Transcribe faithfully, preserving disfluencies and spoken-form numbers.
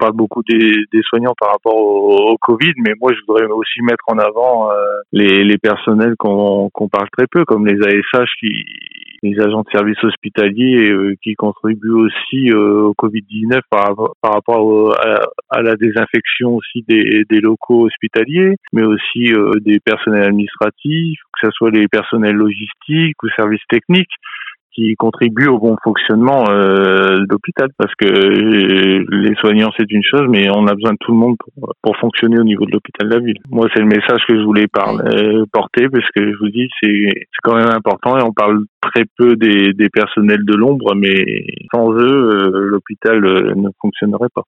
parle beaucoup des, des soignants par rapport au, au Covid, mais moi je voudrais aussi mettre en avant euh, les, les personnels qu'on, qu'on parle très peu, comme les A S H, qui, les agents de service hospitalier, euh, qui contribuent aussi euh, au Covid dix-neuf par, par rapport au, à, à la désinfection aussi des, des locaux hospitaliers, mais aussi euh, des personnels administratifs, que ce soit les personnels logistiques ou services techniques, qui contribuent au bon fonctionnement euh, de l'hôpital, parce que euh, les soignants c'est une chose, mais on a besoin de tout le monde pour, pour fonctionner au niveau de l'hôpital de la ville. Moi c'est le message que je voulais parler, euh, porter, parce que je vous dis c'est c'est quand même important, et on parle très peu des, des personnels de l'ombre, mais sans eux euh, l'hôpital euh, ne fonctionnerait pas.